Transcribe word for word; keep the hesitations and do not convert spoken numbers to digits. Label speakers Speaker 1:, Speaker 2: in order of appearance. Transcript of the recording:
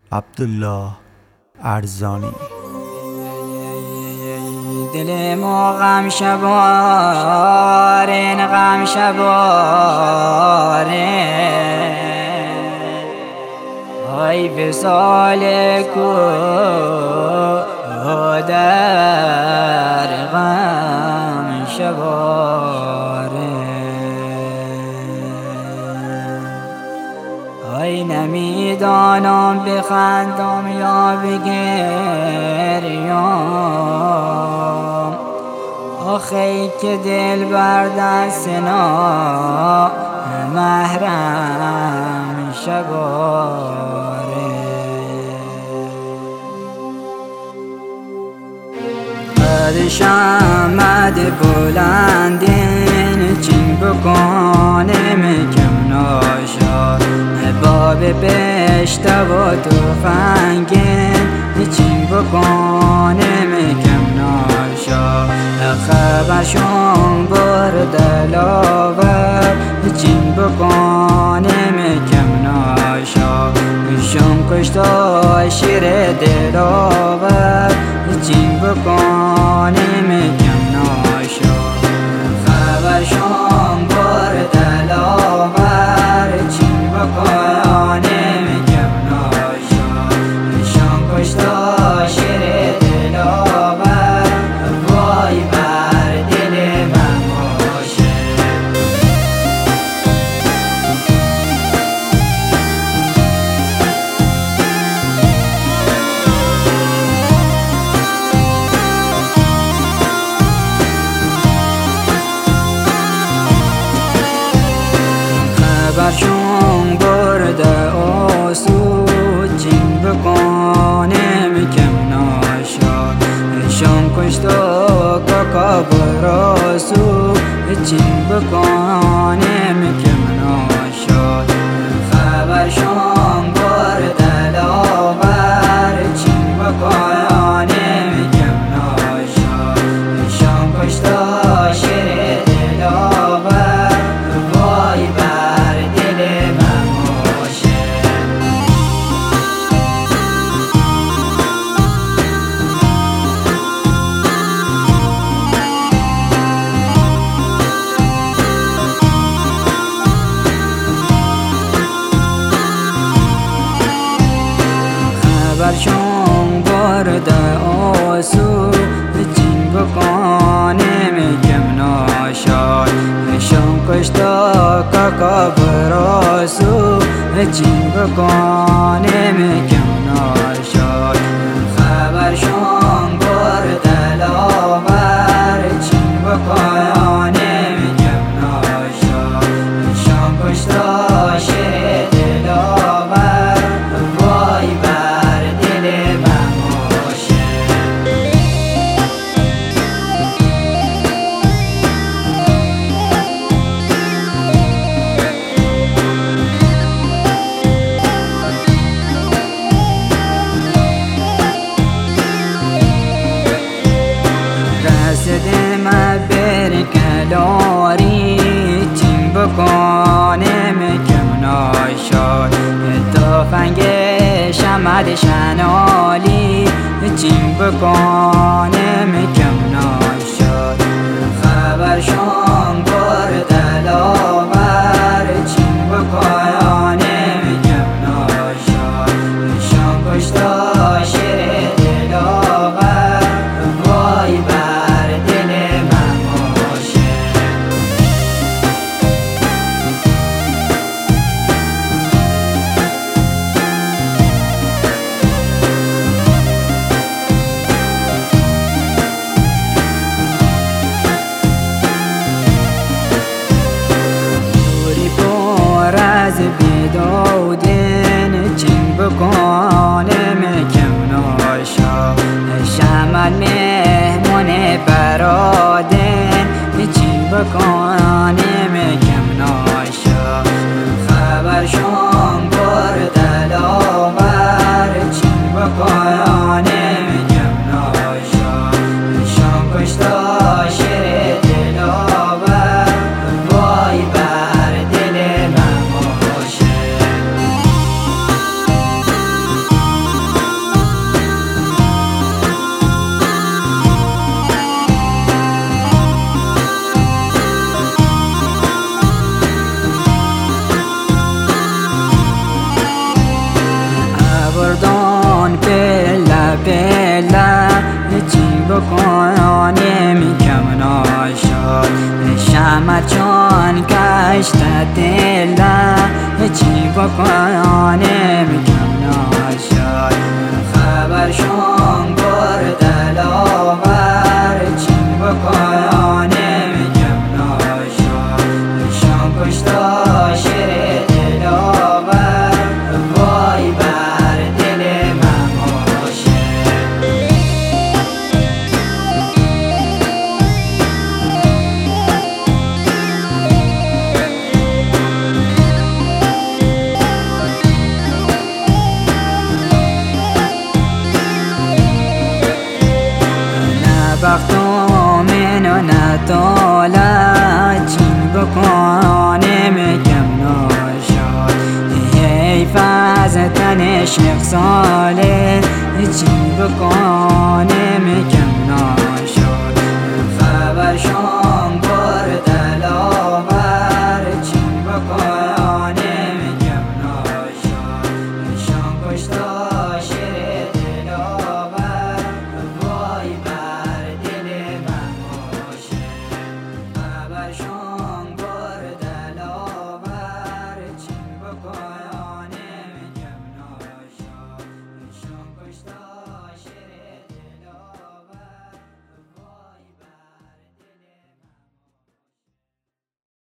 Speaker 1: عبدالله ارزانی.
Speaker 2: دل ما غم شبارین غم شبارین ای وصال کو در غم شبارین ای نمیدانم بخندم یا بگریم آخی که دل بر دست نا محرم شباره قد شمد بلندین چین بکنم کم ناشد باب بشته و توفنگین چین بکنم کم ناشد خبرشون برده لاور چین بکنم کم ناشد شون کشتا شیر دلاور چین بکنم کم ناشد خبرشون برده لاور چین بکنم کم ناشد شون کشتا شیر دلاور وای بر دل من باشه خبرشون برده آسود چین بکنم کم ناشد شون کشتا کاکا براسو چین بکنم کم ناشد خبرشون برده لاور چین بکنم کم ناشد شون کشتا شیر دلاور وای بر دل من باشه خبرشون برده آسو چین بکنم کم ناشد شون کشتا کاکا براسو چین بکنم کم ناشد خبرشون برده لاور چین بکنم کم ناشد شون کشتا شیر دلاور وای بر دل من باشه رسیدم بر کلاری چین بکنم کم ناشد تفنگ شمد شنالی چین بکنم کم ناشد خبرشون برده لاور چین بکنم کم ناشد شون کشتا شیر دلاور وای بر دل من باشه بیدودین چین بکنم کم ناشد شمال مهمون برادن چین بکنم کم ناشد خبرشون برده لاور چین بکنم کم ناشد شون کشتا شیر دلاور وای بر دل من باشه بکنم کم نشد خبر شون بر دلاور چین بکنم کم نشد شون کشتا شیر دلاور وای بر دل من باشه بختم منو نطالت چین بکنم کم نشد حیف از تن شیخ ساله چین بکنم